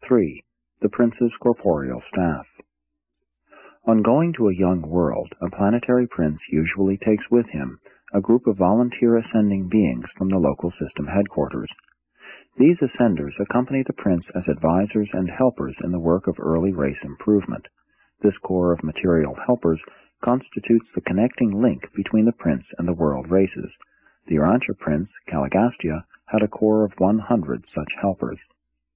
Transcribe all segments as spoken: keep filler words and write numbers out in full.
three. The Prince's Corporeal Staff. On going to a young world, a planetary prince usually takes with him a group of volunteer ascending beings from the local system headquarters. These ascenders accompany the prince as advisors and helpers in the work of early race improvement. This corps of material helpers constitutes the connecting link between the prince and the world races. The Urantia prince, Caligastia, had a corps of one hundred such helpers.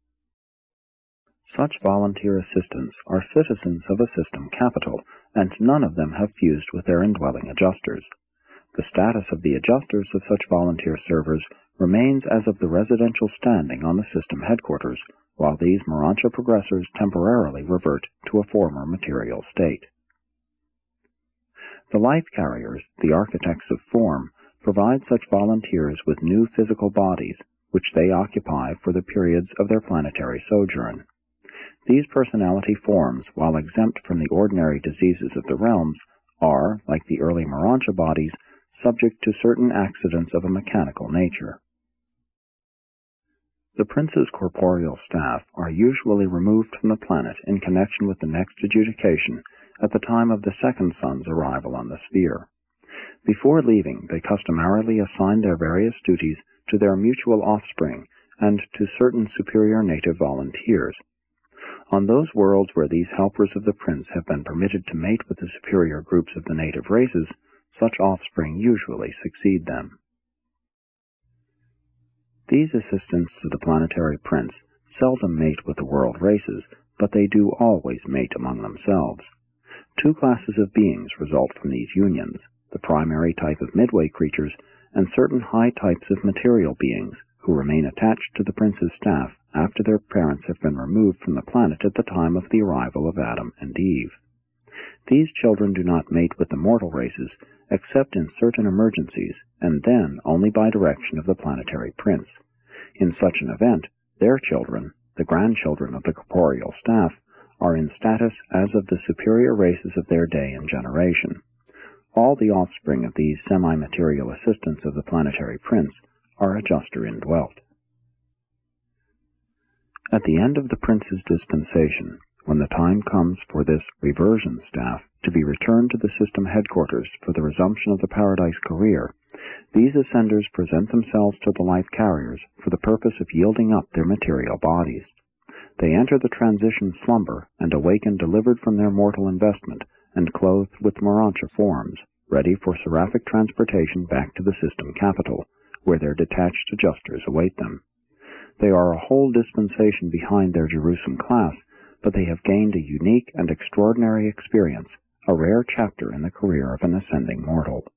Such volunteer assistants are citizens of a system capital, and none of them have fused with their indwelling adjusters. The status of the adjusters of such volunteer servers remains as of the residential standing on the system headquarters, while these Morontia progressors temporarily revert to a former material state. The life carriers, the architects of form, provide such volunteers with new physical bodies, which they occupy for the periods of their planetary sojourn. These personality forms, while exempt from the ordinary diseases of the realms, are, like the early Morontia bodies, subject to certain accidents of a mechanical nature. The prince's corporeal staff are usually removed from the planet in connection with the next adjudication at the time of the second sun's arrival on the sphere. Before leaving, they customarily assign their various duties to their mutual offspring and to certain superior native volunteers. On those worlds where these helpers of the prince have been permitted to mate with the superior groups of the native races, such offspring usually succeed them. These assistants to the planetary prince seldom mate with the world races, but they do always mate among themselves. Two classes of beings result from these unions, the primary type of midway creatures and certain high types of material beings who remain attached to the prince's staff after their parents have been removed from the planet at the time of the arrival of Adam and Eve. These children do not mate with the mortal races except in certain emergencies, and then only by direction of the planetary prince. In such an event, their children, the grandchildren of the corporeal staff, are in status as of the superior races of their day and generation. All the offspring of these semi-material assistants of the planetary prince are adjuster indwelt. At the end of the prince's dispensation, when the time comes for this reversion staff to be returned to the system headquarters for the resumption of the paradise career, these ascenders present themselves to the life carriers for the purpose of yielding up their material bodies. They enter the transition slumber and awaken delivered from their mortal investment and clothed with Morontia forms, ready for seraphic transportation back to the system capital, where their detached adjusters await them. They are a whole dispensation behind their Jerusalem class, but they have gained a unique and extraordinary experience, a rare chapter in the career of an ascending mortal.